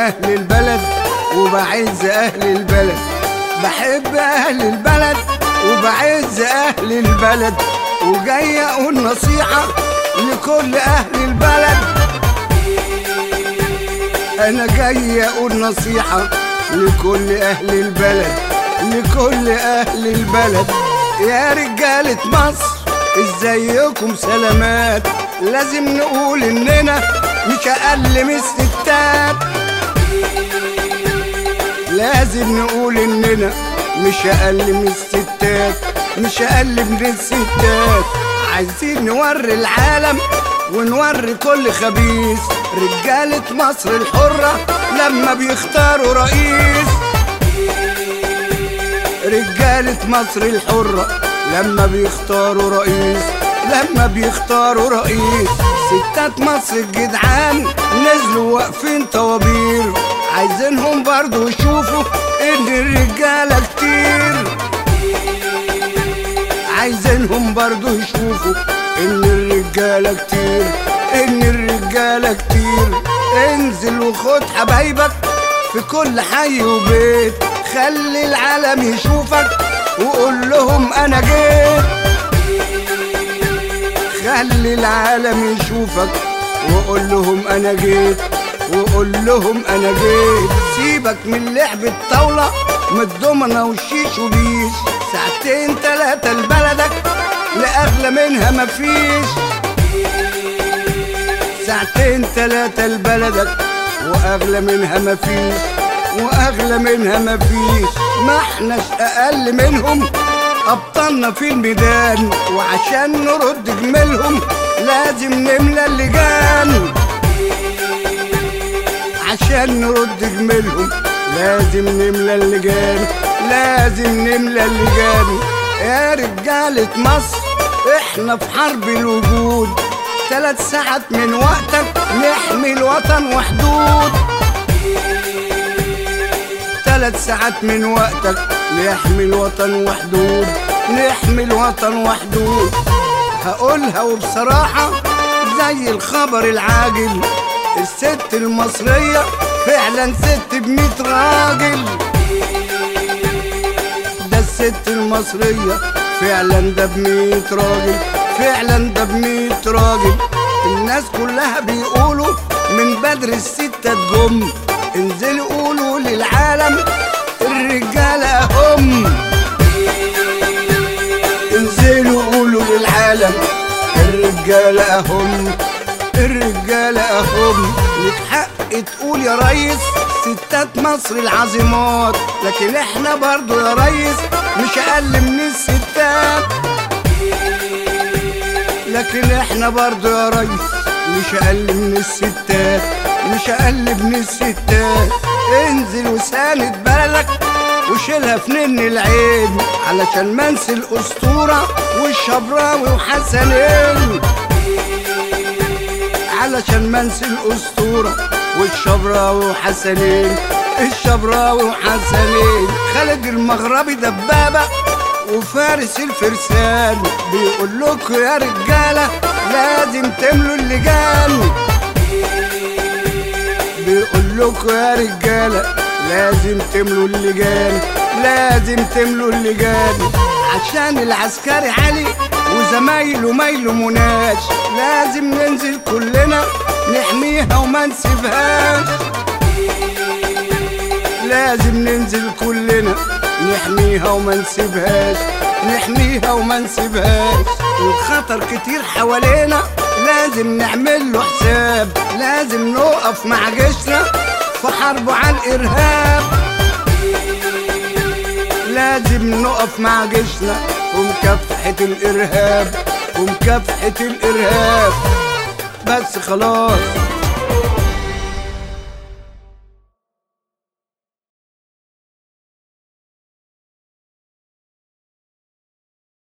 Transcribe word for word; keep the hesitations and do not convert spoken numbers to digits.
أهل البلد وبعز أهل البلد، بحب أهل البلد وبعز أهل البلد، وجاي أقول نصيحة لكل أهل البلد. أنا جاي أقول نصيحة لكل أهل البلد، لكل أهل البلد. يا رجالة مصر ازيكم سلامات، لازم نقول إننا مش أقل من الستات، لازم نقول إننا مش أقل من الستات، مش أقل من الستات. عايزين نوري العالم ونوري كل خبيث رجالة مصر الحرة لما بيختاروا رئيس، رجالة مصر الحرة لما بيختاروا رئيس، لما بيختاروا رئيس. ستات مصر الجدعان نزلوا واقفين طوابير، عايزينهم برضو يشوفوا ان الرجالة كتير، عايزينهم برضو يشوفوا ان الرجالة كتير، ان الرجالة كتير. انزل وخد حبايبك في كل حي وبيت، خلي العالم يشوفك وقول لهم انا جيت، خلي العالم يشوفك وقول لهم انا جيت، وقول لهم انا جيت. سيبك من لعب الطاولة من الضمنة والشيش وبيش، ساعتين تلاتة لبلدك لأغلى منها مفيش، ساعتين تلاتة لبلدك وأغلى منها مفيش، وأغلى منها مفيش. ما احناش أقل منهم، أبطالنا في الميدان، وعشان نرد جميلهم لازم نملى اللجان، عشان نرد جميلهم لازم نملى اللجان، لازم نملى اللجان. يا رجالة مصر احنا في حرب الوجود، ثلاث ساعات من وقتك نحمي الوطن وحدود، ثلاث ساعات من وقتك نحمي الوطن وحدود، نحمي الوطن وحدود. هقولها وبصراحة زي الخبر العاجل، الست المصرية فعلا ست بميت راجل، ده الست المصرية فعلا ده بميت راجل، فعلا ده بميت راجل. الناس كلها بيقولوا من بدر الستة تجم، انزلوا قولوا للعالم الرجالة هم، انزلوا قولوا للعالم الرجالة هم، الرجالة هم. لك حق تقول يا ريس ستات مصر العظيمات، لكن احنا برضو يا ريس مش اقل من الستات، لكن احنا برضو يا ريس مش اقل من الستات، مش اقل من الستات. انزل وساند بلدك وشيلها في نن العين، علشان منسي الاسطورة والشبراوي وحسنين، علشان منسي الاسطورة والشبراوي وحسنين، الشبراوي وحسنين. خالد المغربي دبابة وفارس الفرسان، بيقول لكم يا رجالة لازم تملوا اللجان، بيقول لكم يا رجالة لازم تملوا اللجان، لازم تملوا اللجان. عشان العسكري علي وزمايله ما يلوموناش، لازم ننزل كلنا نحميها وما نسيبهاش، لازم ننزل كلنا نحميها وما نسيبهاش، نحميها وما نسيبهاش. الخطر كتير حوالينا لازم نعمل له حساب، لازم نقف مع جيشنا في حربه على الإرهاب، لازم نقف مع جيشنا ومكافحة الإرهاب، ومكافحة الإرهاب. بس خلاص